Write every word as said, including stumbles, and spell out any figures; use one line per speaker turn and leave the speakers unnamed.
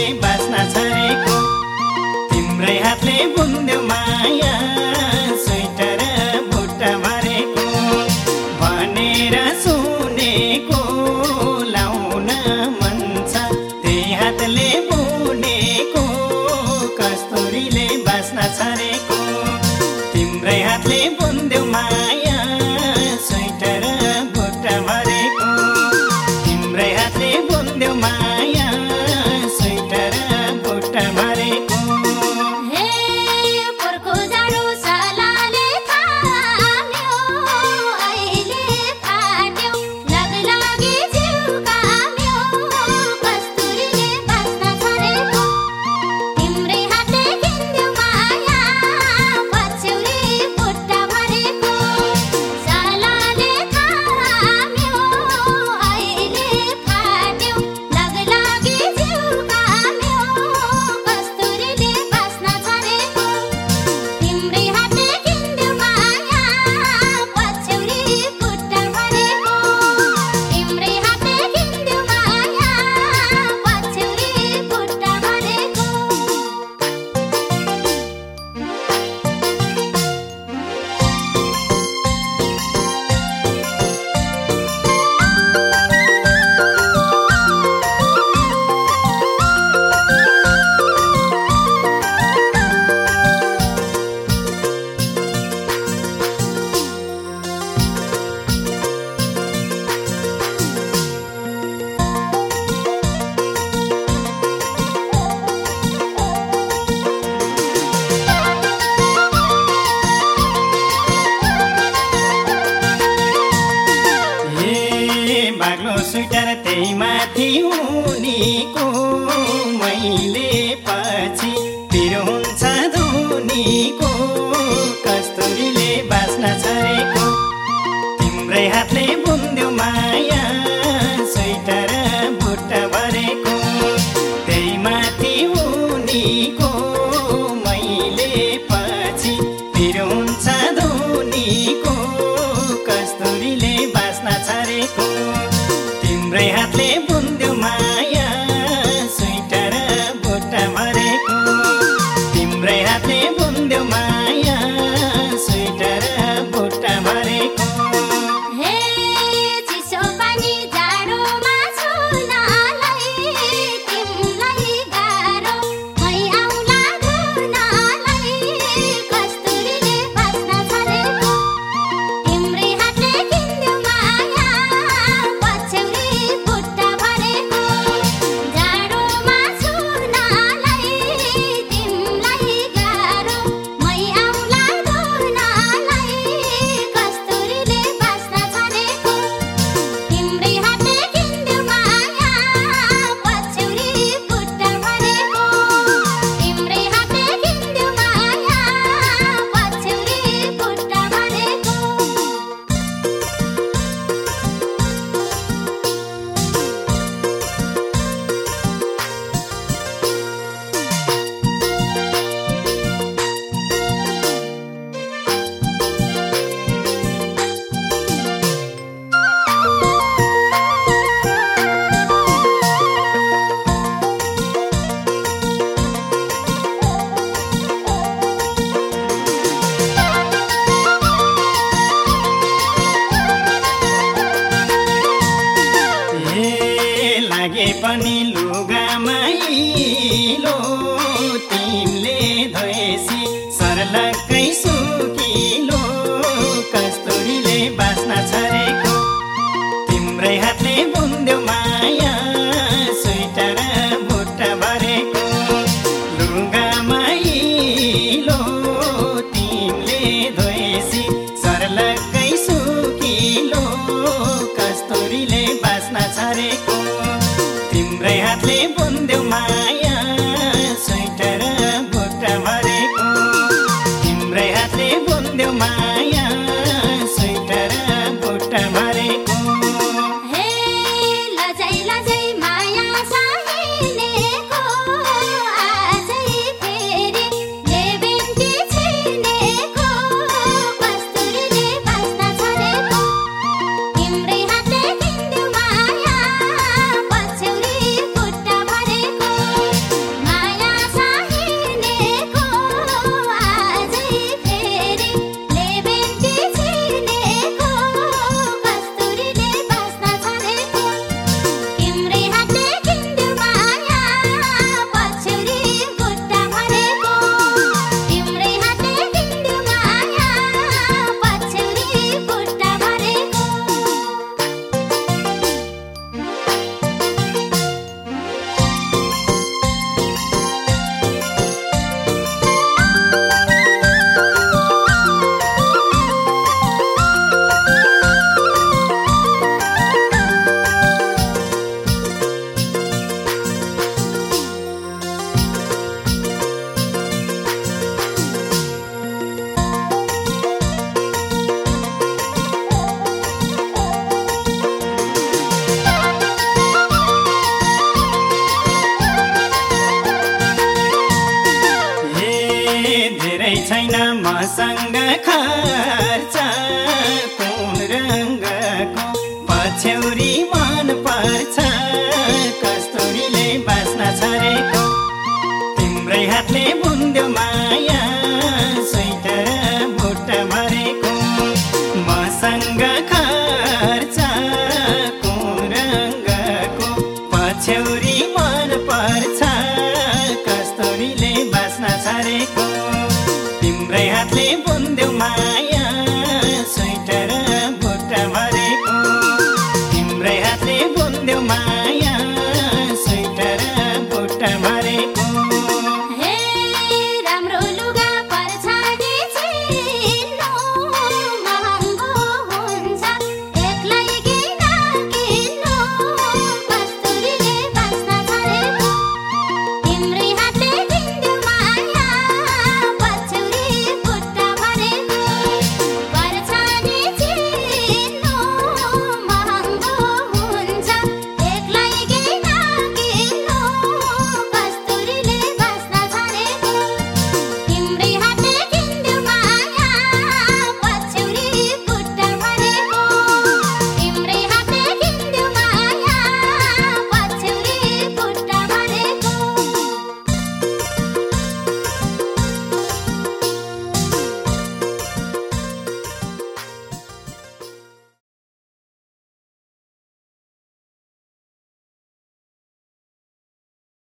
बाँच्न छरेको तिम्रै हातले बुन्देऊ माया स्वेटर बुट्टा भरेको भनेर सुनेको लाउन मन छ त्यही हातले बुनेको कस्तुरीले बाँच्न छरेको तिम्रै हातले बुन्देऊ माया स्वेटर बुट्टा भरेको तिम्रै हातले बुन्देऊ माया स्वेटर बुट्टा भरेको बाग्लो स्वेटर त्यही माथि उनीको मैले पछि पिरो हुन्छ धुनीको कस्तुरीले बाँच्न छरेको तिम्रै हातले बुन्देऊ माया स्वेटर बुट्टा भरेको त्यही माथि उनीको मैले पछि पिरो हुन्छ धुनीको कस्तुरीले बाँच्न छरेको तिम्रै हातले बुन्देऊ माया स्वेटर बुट्टा भरेको तिम्रै हातले बुन्देऊ माया स्वेटर बुट्टा भरेको लागे पनि लुगा मैलो तिमीले धोएसी सर्लक्कै सुकिलो कस्तुरीले बाँच्न छरेको तिम्रै हातले बुन्देऊ माया स्वेटर बुट्टा भरेको लुगा मैलो तिमीले धोएसी सर्लक्कै सुकिलो कस्तुरीले बाँच्न छरेको तिम्रै हातले बुन्देऊ माया स्वेटर बुट्टा भरेको तिम्रै हातले बुन्देऊ माया स्वेटर बुट्टा भरेको छैन मसँग खर्च कुन रङ्गको पछ्यौरी मन पर्छ कस्तुरीले बाँच्न छरेको तिम्रै हातले बुन्देऊ माया स्वेटर बुट्टा भरेको मसँग खर्च कुन रङ्गको पछ्यौरी मन पर्छ कस्तुरीले बाँच्न छरेको तिम्रै हातले बुन्देऊ माया